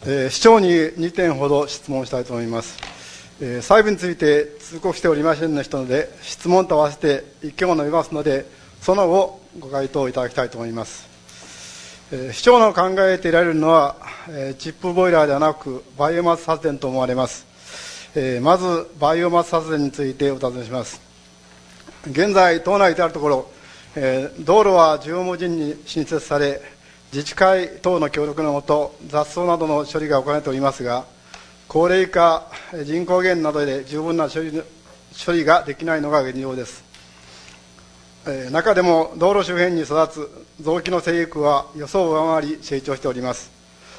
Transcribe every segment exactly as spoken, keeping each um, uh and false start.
えー、市長ににてんほど質問したいと思います。えー、細部について通告しておりませんでしたので、質問と合わせて意見を述べますので、その後、ご回答いただきたいと思います。えー、市長の考えていられるのは、えー、チップボイラーではなく、バイオマス発電と思われます。えー、まず、バイオマス発電についてお尋ねします。現在、島内であるところ、えー、道路は縦横無尽に新設され、自治会等の協力のもと、雑草などの処理が行われておりますが、高齢化、人口減などで十分な処理処理ができないのが現状です。えー、中でも道路周辺に育つ雑木の生育は予想を上回り成長しております。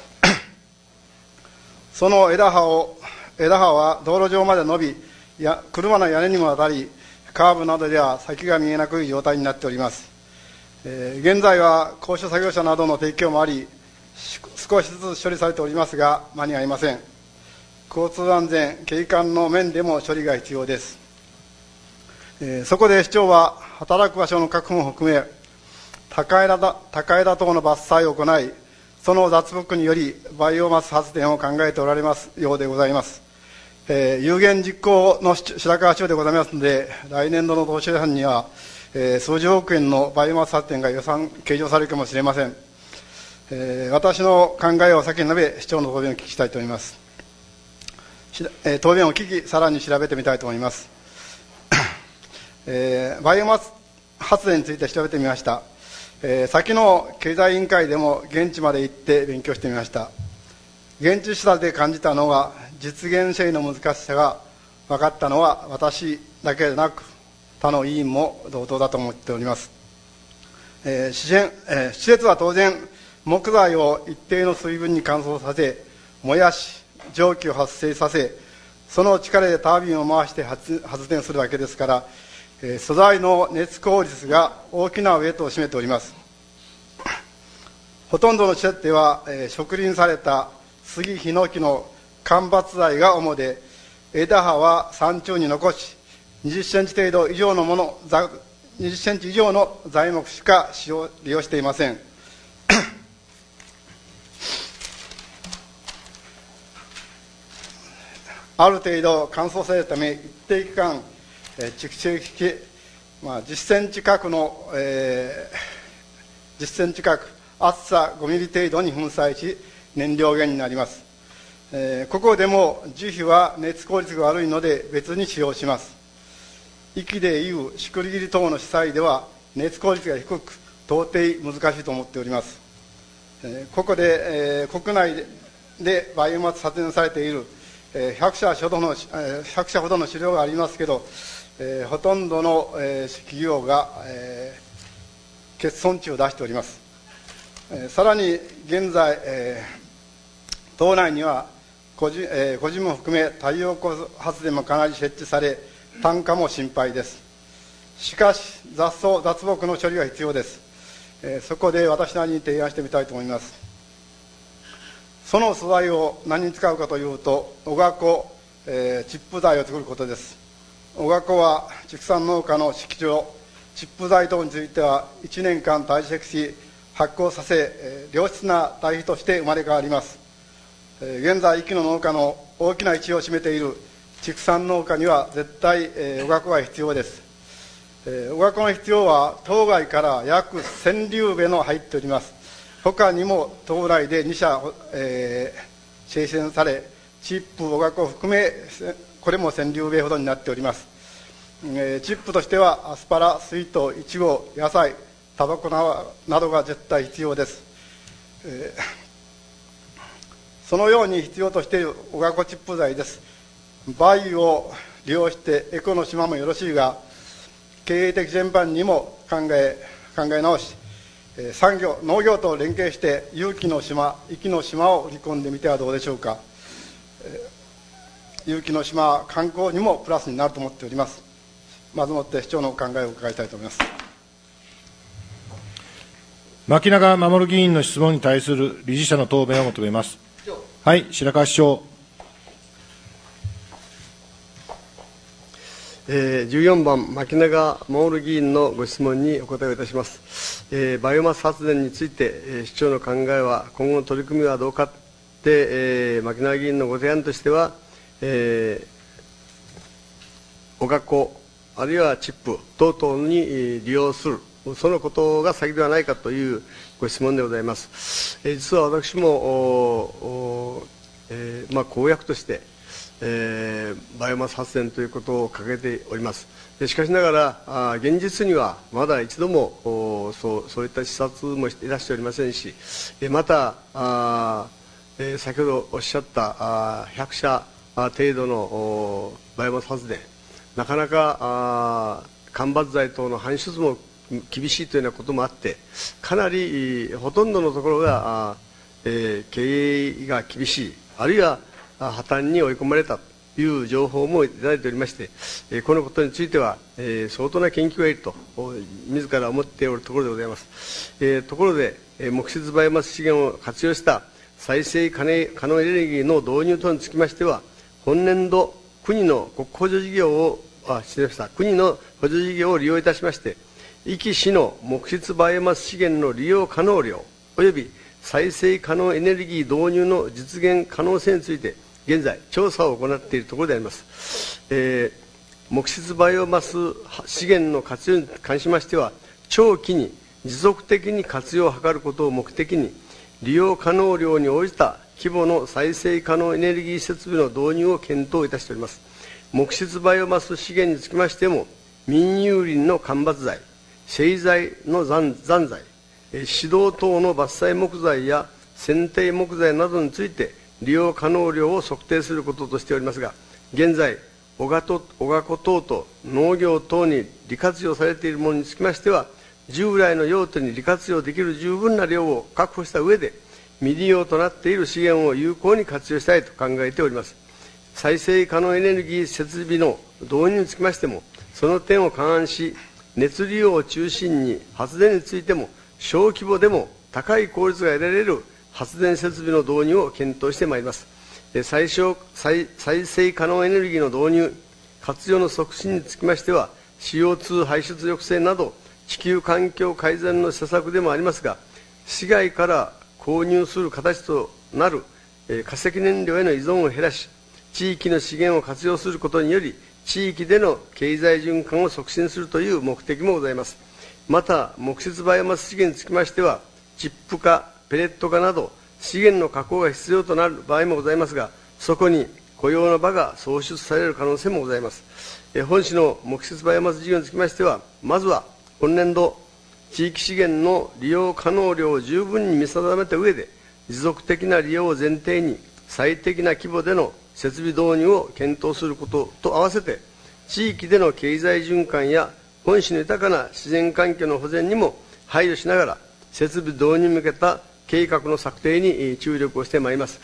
その枝葉を枝葉は道路上まで伸び、や車の屋根にも当たり、カーブなどでは先が見えなくい状態になっております。えー、現在は高所作業車などの提供もあり、少しずつ処理されておりますが、間に合いません。交通安全、景観の面でも処理が必要です。えー、そこで市長は、働く場所の確保も含め、高枝だ高枝等の伐採を行い、その雑木によりバイオマス発電を考えておられますようでございます。えー、有言実行の白川町でございますので、来年度の当初予算には、えー、数十億円のバイオマス発電が予算計上されるかもしれません。えー、私の考えを先に述べ、市長の答弁をお聞きしたいと思います。えー、答弁を聞き、さらに調べてみたいと思います。えー、バイオマス発電について調べてみました。えー、先の経済委員会でも現地まで行って勉強してみました。現地視察で感じたのは、実現性の難しさが分かったのは私だけでなく、他の委員も同等だと思っております。えー施設えー、施設は当然、木材を一定の水分に乾燥させ、燃やし、蒸気を発生させ、その力でタービンを回して発発電するわけですから、えー、素材の熱効率が大きなウェイトを占めております。ほとんどの施設では、えー、植林された杉、ヒノキの間伐材が主で、枝葉は山中に残し、にじゅっセンチ程度以上のもの、にじゅっセンチ以上の材木しか使用利用していません。ある程度乾燥されるため、一定期間、えー、蓄積して、まあ、じゅっセンチ角の、えー、じゅっセンチ角、厚さごミリ程度に粉砕し、燃料源になります。えー、ここでも樹皮は熱効率が悪いので別に使用します。息でいうしくり切り等の資材では熱効率が低く、到底難しいと思っております。えー、ここで、えー、国内ででバイオマス発電されているひゃくしゃほどの、ひゃくしゃほどの資料がありますけど、えー、ほとんどの、えー、企業が、えー、欠損値を出しております。えー、さらに現在、えー、島内には個人、えー、個人も含め太陽光発電もかなり設置され、単価も心配です。しかし雑草雑木の処理が必要です。えー、そこで私なりに提案してみたいと思います。その素材を何に使うかというと、おがこ、えー、チップ材を作ることです。おがこは畜産農家の敷場、チップ材等についてはいちねんかん堆積し、発酵させ、えー、良質な堆肥として生まれ変わります。えー、現在、壱岐の農家の大きな一を占めている畜産農家には絶対、えー、おがこが必要です。えー、おがこの必要は島外から約せんリューベの入っております。他にも島内でに社、えー、生産され、チップ、おがこを含め、これもせんリューベほどになっております。えー、チップとしてはアスパラ、スイート、イチゴ、野菜、タバコなどが絶対必要です。えー、そのように必要としているおがこチップ材です。バイオを利用してエコの島もよろしいが、経営的全般にも考え考え直し、産業、農業と連携して有機の島、壱岐の島を売り込んでみてはどうでしょうか。有機の島は観光にもプラスになると思っております。まずもって市長のお考えを伺いたいと思います。 牧永守議員の質問に対する理事者の答弁を求めます。はい、白川市長。 えー、じゅうよんばん、牧永守議員のご質問にお答えをいたします。えー、バイオマス発電について、えー、市長の考えは、今後の取り組みはどうかで、えー、牧永議員のご提案としては、えー、お学校、あるいはチップ等々に利用する、そのことが先ではないかというご質問でございます。えー、実は私も、おおえーまあ、公約として、えー、バイオマス発電ということを掲げております。でしかしながら、あ現実にはまだ一度もおそうそういった視察もしていらっしゃおりませんし、えまたあ、えー、先ほどおっしゃったあひゃくしゃ程度のバイオマス発電、なかなかあ間伐材等の搬出も厳しいというようなこともあって、かなりほとんどのところが、あえー、経営が厳しい、あるいは破綻に追い込まれたという情報もいただいておりまして、えー、このことについては、えー、相当な研究がいると、自ら思っておるところでございます。えー、ところで、えー、木質バイオマス資源を活用した再生可能エネルギーの導入等につきましては、本年度、国の国補助事業を、あ失礼しました、国の補助事業を利用いたしまして、壱岐市の木質バイオマス資源の利用可能量および再生可能エネルギー導入の実現可能性について、現在、調査を行っているところであります。えー、木質バイオマス資源の活用に関しましては、長期に持続的に活用を図ることを目的に、利用可能量に応じた規模の再生可能エネルギー設備の導入を検討いたしております。木質バイオマス資源につきましても、民有林の間伐材、製材の残残材、指導等の伐採木材や剪定木材などについて、利用可能量を測定することとしておりますが、現在、小賀と小賀子等と農業等に利活用されているものにつきましては、従来の用途に利活用できる十分な量を確保した上で、未利用となっている資源を有効に活用したいと考えております。再生可能エネルギー設備の導入につきましても、その点を勘案し、熱利用を中心に発電についても、小規模でも高い効率が得られる発電設備の導入を検討してまいります。再生再再生可能エネルギーの導入、活用の促進につきましては、シーオーツー 排出抑制など、地球環境改善の施策でもありますが、市外から購入する形となる化石燃料への依存を減らし、地域の資源を活用することにより、地域での経済循環を促進するという目的もございます。また、木質バイオマス資源につきましては、チップ化、ペレット化など、資源の加工が必要となる場合もございますが、そこに雇用の場が創出される可能性もございます。え本市の木質バイオマス事業につきましては、まずは今年度、地域資源の利用可能量を十分に見定めた上で、持続的な利用を前提に、最適な規模での設備導入を検討することと合わせて、地域での経済循環や本市の豊かな自然環境の保全にも配慮しながら、設備導入に向けた計画の策定に注力をしてまいります。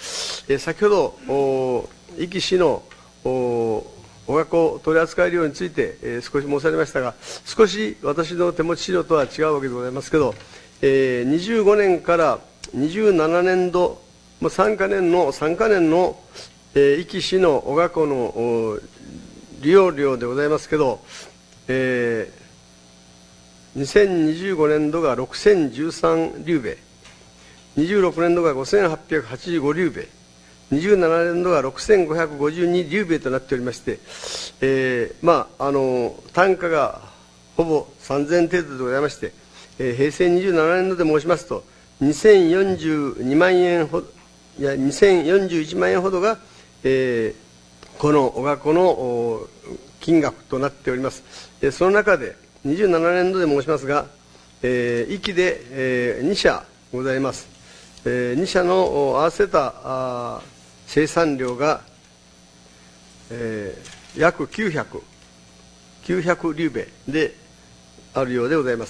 え先ほど、壱岐市のお学校取扱量について、えー、少し申されましたが、少し私の手持ち資料とは違うわけでございますけど、えー、にじゅうごねんからにじゅうななねんど、さんかねんの、さんかねんの、えー、壱岐市の小学校の利用量でございますけど、えーにせんにじゅうごねん度がろくせんじゅうさんリューベ、にじゅうろくねん度がごせんはっぴゃくはちじゅうごリューベ、にじゅうななねん度がろくせんごひゃくごじゅうにリューベとなっておりまして、えーまあ、あの単価がほぼさんぜん程度でございまして、えー、平成にじゅうななねん度で申しますと、にせんよんじゅうにまんえんほど、いや、にせんよんじゅういちまんえんほどが、えー、このお学校の金額となっております。えー、その中で、にじゅうななねん度で申しますが、えー、壱岐で、えー、にしゃございます。えー、にしゃの合わせたあ生産量が、えー、約きゅうひゃく、きゅうひゃくリューベであるようでございます。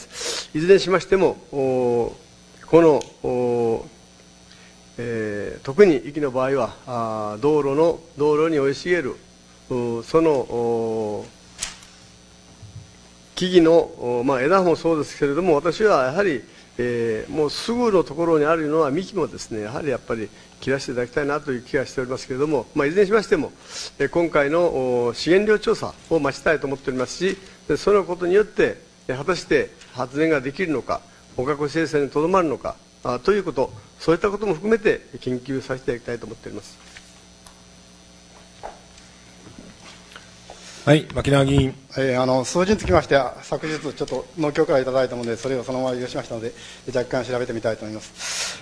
いずれにしましても、この、えー、特に壱岐の場合はあ道路の道路に生い茂るその木々の、まあ、枝もそうですけれども、私はやはり、えー、もうすぐのところにあるのは幹もですね、やはりやっぱり切らせていただきたいなという気がしておりますけれども、まあ、いずれにしましても、えー、今回の資源量調査を待ちたいと思っておりますし、そのことによって、えー、果たして発電ができるのか、お学校生産にとどまるのかあということ、 そういったことも含めて研究させていただきたいと思っております。 はい、牧永議員。 えー、あの数字につきましては、昨日、ちょっと農協からいただいたもので、それをそのまま利用しましたので、若干調べてみたいと思います。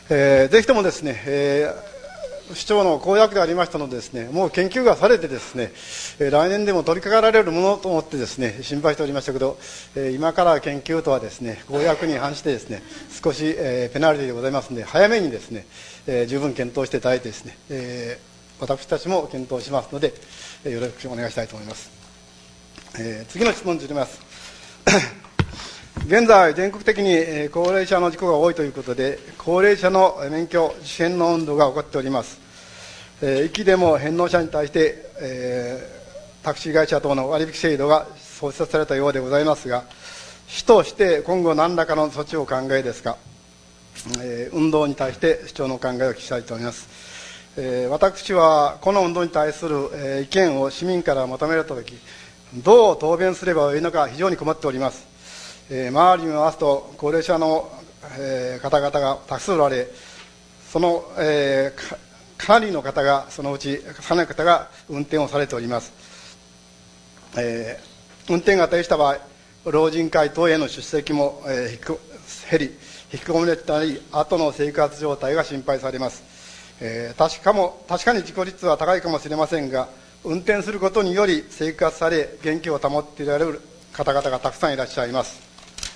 えー、ぜひともですね、えー、市長の公約でありましたのでですね、もう研究がされてですね、えー、来年でも取り掛かられるものと思ってですね、心配しておりましたけど、えー、今から研究とはですね、公約に反してですね、少し、えー、ペナルティでございますので、早めにですね、えー、十分検討していただいてですね、えー、私たちも検討しますので、えー、よろしくお願いしたいと思います。えー、次の質問に移ります。現在、全国的に、えー、高齢者の事故が多いということで、高齢者の免許自主返納運動が起こっております。えー、域でも返納者に対して、えー、タクシー会社等の割引制度が創設されたようでございますが、市として今後何らかの措置をお考えですか。えー、運動に対して市長のお考えを聞きたいと思います。えー、私はこの運動に対する、えー、意見を市民から求められたとき、どう答弁すればよいのか非常に困っております。えー、周りに回すと高齢者の、えー、方々が多数おられ、その、えー、か, かなりの方がそのうちかなりの方が運転をされております。えー、運転が停止した場合、老人会等への出席も、えー、減り、引きこもりとなり、後の生活状態が心配されます。えー、確かも確かに事故率は高いかもしれませんが、運転することにより生活され、元気を保っていられる方々がたくさんいらっしゃいます。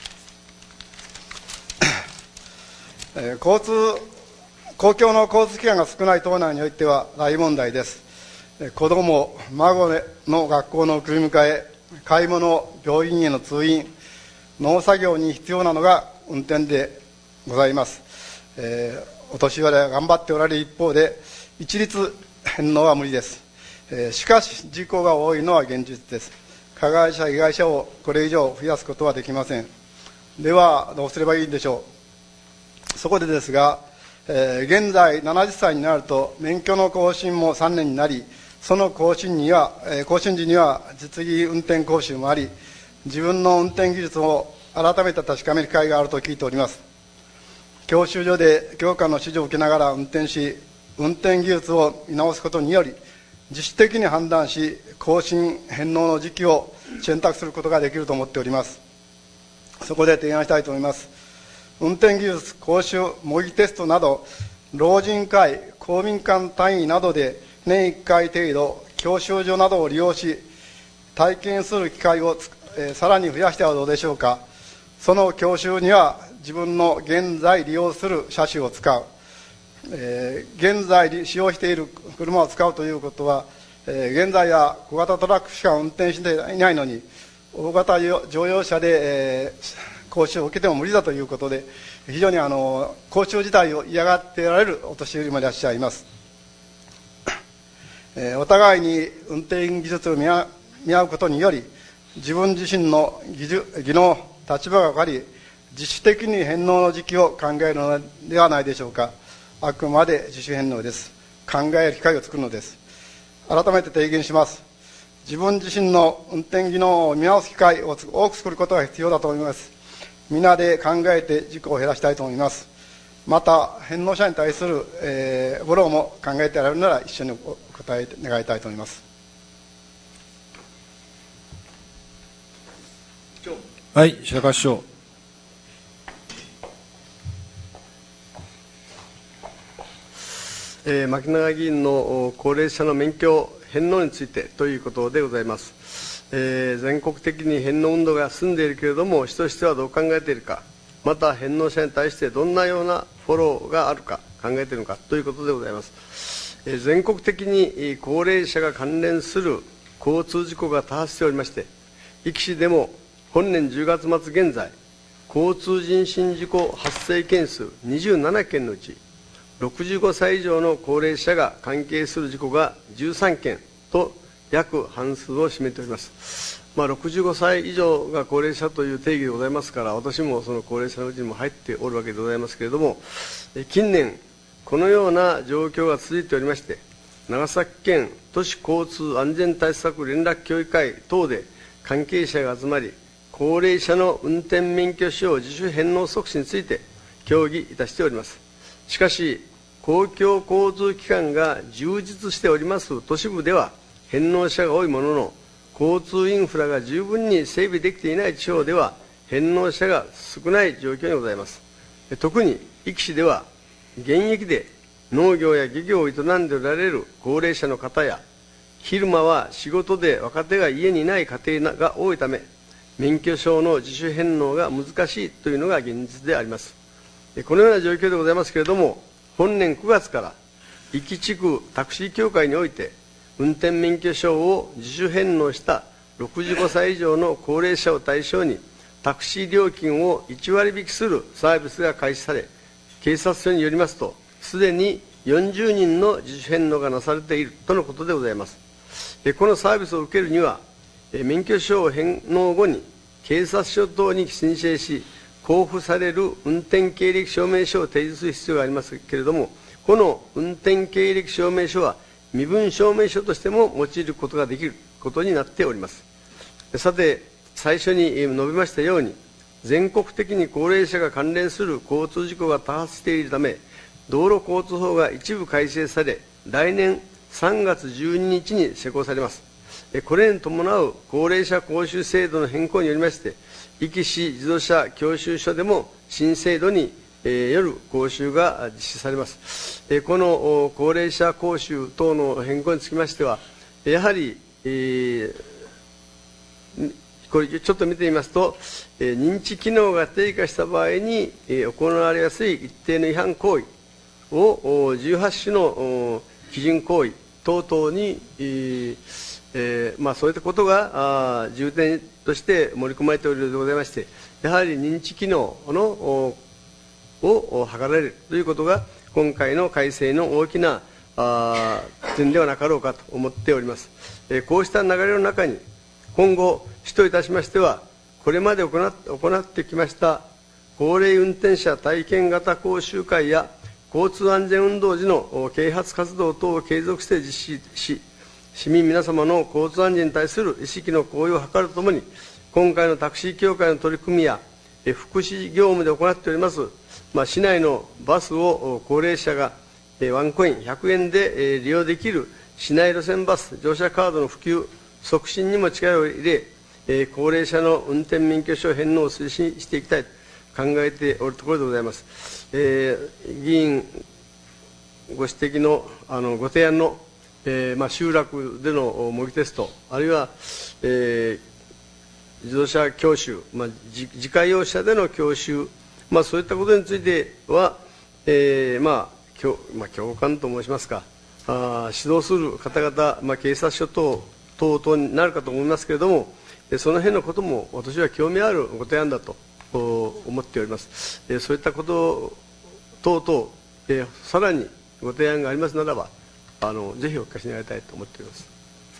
えー、交通公共の交通機関が少ない島内においては大問題です。えー、子ども、孫の学校の送り迎え、買い物、病院への通院、農作業に必要なのが運転でございます。えー、お年寄りは頑張っておられる一方で、一律返納は無理です。しかし事故が多いのは現実です。加害者被害者をこれ以上増やすことはできません。ではどうすればいいんでしょう。そこでですが、えー、現在ななじゅっさいになると免許の更新もさんねんになり、その更新には、えー、更新時には実技運転講習もあり、自分の運転技術を改めて確かめる機会があると聞いております。教習所で教官の指示を受けながら運転し、運転技術を見直すことにより、自主的に判断し、更新返納の時期を選択することができると思っております。そこで提案したいと思います。運転技術講習模擬テストなど、老人会、公民館単位などで年いっかい程度、教習所などを利用し、体験する機会を、えー、さらに増やしてはどうでしょうか。その教習には、自分の現在利用する車種を使う、えー、現在使用している車を使うということは、えー、現在は小型トラックしか運転していないのに、大型乗用車で、えー、講習を受けても無理だということで、非常にあの講習自体を嫌がっておられるお年寄りもいらっしゃいます。えー、お互いに運転技術を見合うことにより、自分自身の技術技能、立場が分かり、自主的に返納の時期を考えるのではないでしょうか。あくまで自主返納です。考える機会を作るのです。改めて提言します。自分自身の運転技能を見直す機会を多く作ることが必要だと思います。皆で考えて事故を減らしたいと思います。また、返納者に対する、えー、フォローも考えてやられるなら一緒にお答え願いたいと思います。 はい、白川市長。 えー、牧永議員の高齢者の免許返納についてということでございます。えー、全国的に返納運動が進んでいるけれども、市としてはどう考えているか、また返納者に対してどんなようなフォローがあるか考えているのかということでございます。えー、全国的に高齢者が関連する交通事故が多発しておりまして、壱岐市でも本年じゅうがつ末現在、交通人身事故発生件数にじゅうななけんのうち、ろくじゅうごさい以上の高齢者が関係する事故がじゅうさんけんと約半数を占めております。まあ、ろくじゅうごさい以上が高齢者という定義でございますから、私もその高齢者のうちにも入っておるわけでございますけれども、近年、このような状況が続いておりまして、長崎県都市交通安全対策連絡協議会等で関係者が集まり、高齢者の運転免許証自主返納促進について協議いたしております。 しかし、公共交通機関が充実しております都市部では返納者が多いものの、交通インフラが十分に整備できていない地方では返納者が少ない状況にございます。特に壱岐市では現役で農業や漁業を営んでおられる高齢者の方や、昼間は仕事で若手が家にいない家庭が多いため、免許証の自主返納が難しいというのが現実であります。このような状況でございますけれども、本年くがつから壱岐地区タクシー協会において、運転免許証を自主返納したろくじゅうごさい以上の高齢者を対象に、タクシー料金をいちわり引きするサービスが開始され、警察署によりますと、すでによんじゅうにんの自主返納がなされているとのことでございます。このサービスを受けるには、免許証返納後に警察署等に申請し、交付される運転経歴証明書を提示する必要がありますけれども、この運転経歴証明書は身分証明書としても用いることができることになっております。さて、最初に述べましたように、全国的に高齢者が関連する交通事故が多発しているため、道路交通法が一部改正され、来年さんがつじゅうににちに施行されます。これに伴う高齢者講習制度の変更によりまして、壱岐市自動車教習所でも新制度による講習が実施されます。この高齢者講習等の変更につきましては、やはり、えー、これちょっと見てみますと、認知機能が低下した場合に行われやすい一定の違反行為をじゅうはち種の基準行為等々に、えーまあ、そういったことが重点として盛り込まれておるようでございまして、やはり認知機能のを図られるということが、今回の改正の大きな点ではなかろうかと思っております。えー、こうした流れの中に、今後、市といたしましては、これまで行っ行ってきました高齢運転者体験型講習会や交通安全運動時の啓発活動等を継続して実施し、市民皆様の交通安全に対する意識の向上を図るとともに、今回のタクシー協会の取り組みや、福祉業務で行っております、まあ、市内のバスを高齢者がワンコインひゃくえんで利用できる市内路線バス乗車カードの普及促進にも力を入れ、高齢者の運転免許証返納を推進していきたいと考えておるところでございます。えー、議員ご指摘のあのご提案の、えーまあ、集落での模擬テスト、あるいは、えー、自動車教習、まあ、自自家用車での教習、まあ、そういったことについては、えーまあ共まあ、共感と申しますか、あ指導する方々、まあ、警察署等等々になるかと思いますけれども、その辺のことも私は興味あるご提案だと思っております。そういったこと等々、えー、さらにご提案がありますならば、あのぜひお聞かせ願いたいと思っております。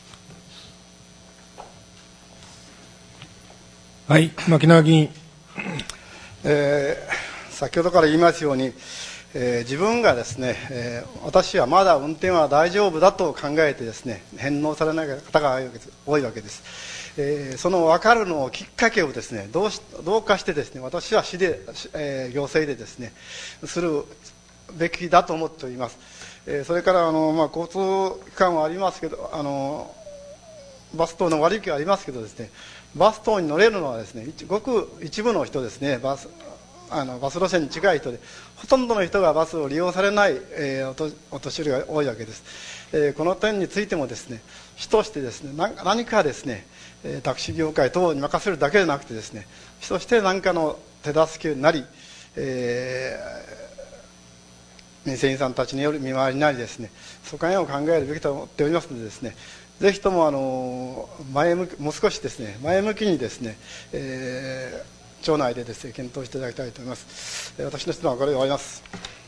はい、牧永議員。 えー、先ほどから言いますように、えー、自分がですね、えー、私はまだ運転は大丈夫だと考えてですね、返納されない方が多いわけです。えー、その分かるのをきっかけをですね、どうしどうかしてですね、私は市で、えー、行政でですねするべきだと思っております。えー、それからあの、まあ、交通機関はありますけど、あのバス等の割引はありますけどですね、バス等に乗れるのはですね、ごく一部の人ですね、バスあのバス路線に近い人で、ほとんどの人がバスを利用されない、えー、お年寄りが多いわけです。えー、この点についてもですね、市としてですね、何, 何かですね、タクシー業界等に任せるだけでなくてですね、市として何かの手助けなり、えー、民生委員さんたちによる見回りなりですね、そこら辺を考えるべきと思っておりますのでですね、ぜひともあの前向きもう少しですね前向きにですね、えー、町内でですね検討していただきたいと思います。私の質問はこれで終わります。